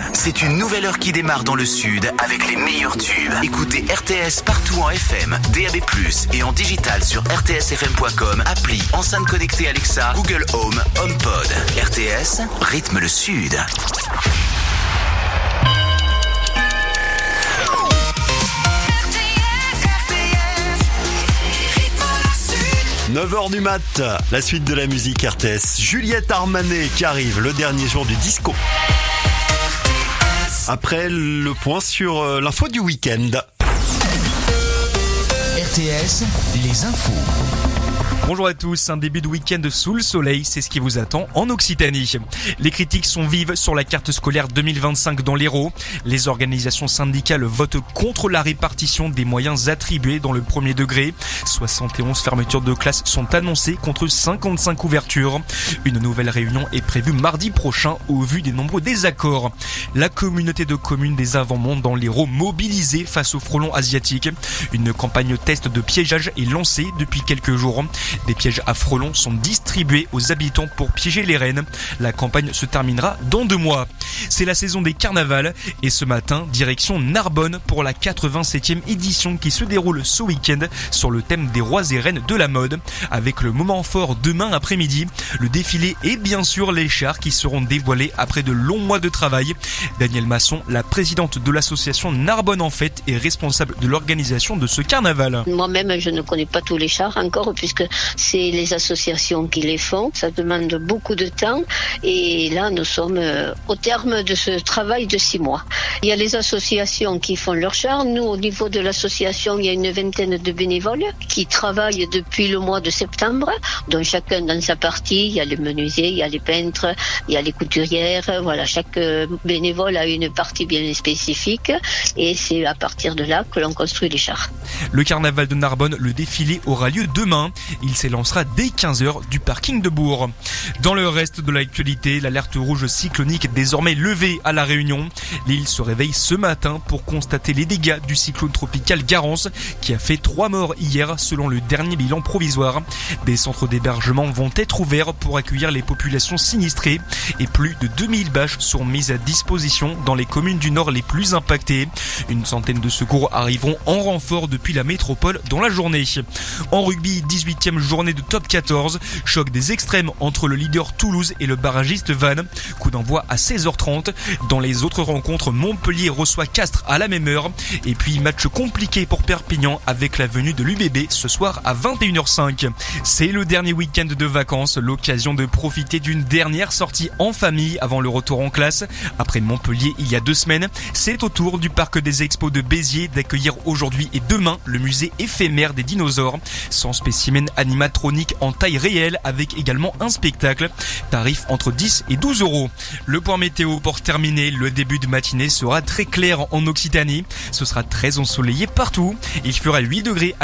C'est une nouvelle heure qui démarre dans le sud avec les meilleurs tubes. Écoutez RTS partout en FM, DAB+, et en digital sur rtsfm.com, appli, enceinte connectée Alexa, Google Home, HomePod. RTS, rythme le sud. 9h du mat, la suite de la musique RTS. Juliette Armanet qui arrive, le dernier jour du disco. Après le point sur l'info du week-end. RTS, les infos. Bonjour à tous, un début de week-end sous le soleil, c'est ce qui vous attend en Occitanie. Les critiques sont vives sur la carte scolaire 2025 dans l'Hérault. Les organisations syndicales votent contre la répartition des moyens attribués dans le premier degré. 71 fermetures de classes sont annoncées contre 55 ouvertures. Une nouvelle réunion est prévue mardi prochain au vu des nombreux désaccords. La communauté de communes des Avant-Mondes dans l'Hérault mobilisée face au frelon asiatique. Une campagne test de piégeage est lancée depuis quelques jours. Des pièges à frelons sont distribués aux habitants pour piéger les rennes. La campagne se terminera dans 2 mois. C'est la saison des carnavals et ce matin, direction Narbonne pour la 87e édition qui se déroule ce week-end sur le thème des rois et reines de la mode. Avec le moment fort demain après-midi, le défilé et bien sûr les chars qui seront dévoilés après de longs mois de travail. Danielle Masson, la présidente de l'association Narbonne en Fête, est responsable de l'organisation de ce carnaval. Moi-même, je ne connais pas tous les chars encore puisque c'est les associations qui les font. Ça demande beaucoup de temps et là, nous sommes au terme de ce travail de 6 mois. Il y a les associations qui font leurs chars. Nous, au niveau de l'association, il y a une vingtaine de bénévoles qui travaillent depuis le mois de septembre, dont chacun dans sa partie. Il y a les menuisiers, il y a les peintres, il y a les couturières. Voilà, chaque bénévole a une partie bien spécifique et c'est à partir de là que l'on construit les chars. Le carnaval de Narbonne, le défilé aura lieu demain. Il s'élancera dès 15h du parking de Bourg. Dans le reste de l'actualité, l'alerte rouge cyclonique désormais levée à La Réunion. L'île se réveille ce matin pour constater les dégâts du cyclone tropical Garance qui a fait 3 morts hier selon le dernier bilan provisoire. Des centres d'hébergement vont être ouverts pour accueillir les populations sinistrées et plus de 2000 bâches sont mises à disposition dans les communes du Nord les plus impactées. Une centaine de secours arriveront en renfort depuis la métropole dans la journée. En rugby, 18e journée de top 14, choc des extrêmes entre le leader Toulouse et le barragiste Vannes. Coup d'envoi à 16h30. Dans les autres rencontres, Montpellier reçoit Castres à la même heure. Et puis match compliqué pour Perpignan avec la venue de l'UBB ce soir à 21h05. C'est le dernier week-end de vacances, l'occasion de profiter d'une dernière sortie en famille avant le retour en classe. Après Montpellier il y a 2 semaines, c'est au tour du parc des expos de Béziers d'accueillir aujourd'hui et demain le musée éphémère des dinosaures. 100 spécimens animatroniques en taille réelle avec également un spectacle. Tarif entre 10 et 12 euros. Le point météo pour terminer, le début de matinée sera très clair en Occitanie. Ce sera très ensoleillé partout. Il fera 8 degrés